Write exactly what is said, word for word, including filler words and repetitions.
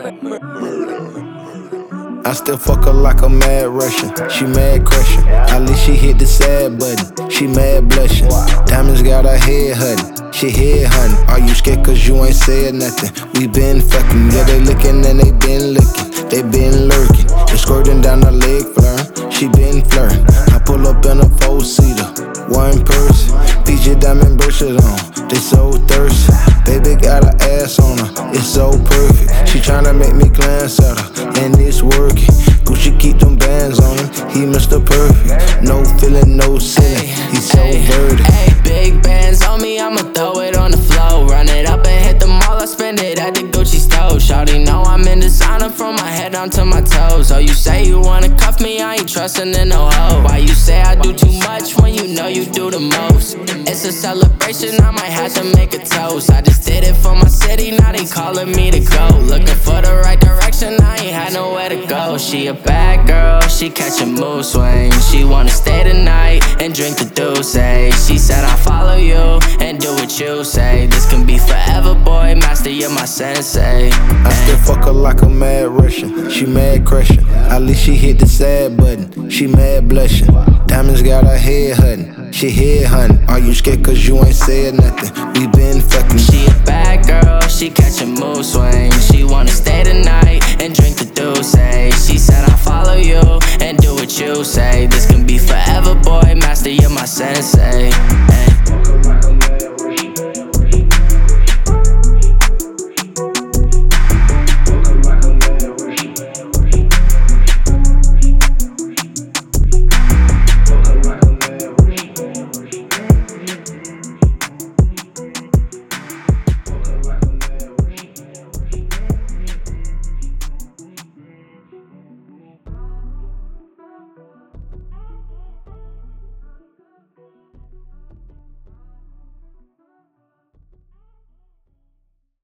I still fuck her like a mad Russian. She mad crushing. At least she hit the sad button. She mad blushing. Diamonds got her head hunting. She head hunting. Are you scared cause you ain't said nothing? We been fucking. Yeah, they looking and they been looking. They been lurking. They squirting down her leg flirting. She been flirting. I pull up in a four-seater. One person. P J diamond brushes on. They so thirsty. Baby got her ass on her. It's so perfect. She tryna make me glance at her. And it's working. Gucci keep them bands on him. He Mister Perfect. No feeling, no ceiling. He's so verdict. Hey, big bands on me, I'ma throw it on the floor. Run it up and hit the mall, I spend it at the Gucci store. Shawty know I'm in designer from my head down to my toes. Oh, you say you wanna cuff me, I ain't trusting in no hoe. Why you say I do too much when you know you do the most? It's a celebration, I might have to make a toast. I just did it for my city, now they calling me to go. Looking for the right direction, I ain't had nowhere to go. She a bad girl, she catching mood swings. She wanna stay the night and drink the Douce. She said I'll follow you and do what you say. This can be forever, boy, master, you're my sensei. I still fuck her like a mad Russian. She mad crushing. At least she hit the sad button. She mad blushing. Diamonds got her head hunting. She head hunting. Are you scared cause you ain't said nothing? We been fucking. She a bad girl, she catching mood swings. She wanna stay the night and drink the Douce. She said I'll follow you and do what you say. This can be forever, boy, master, you're my sensei. Ay.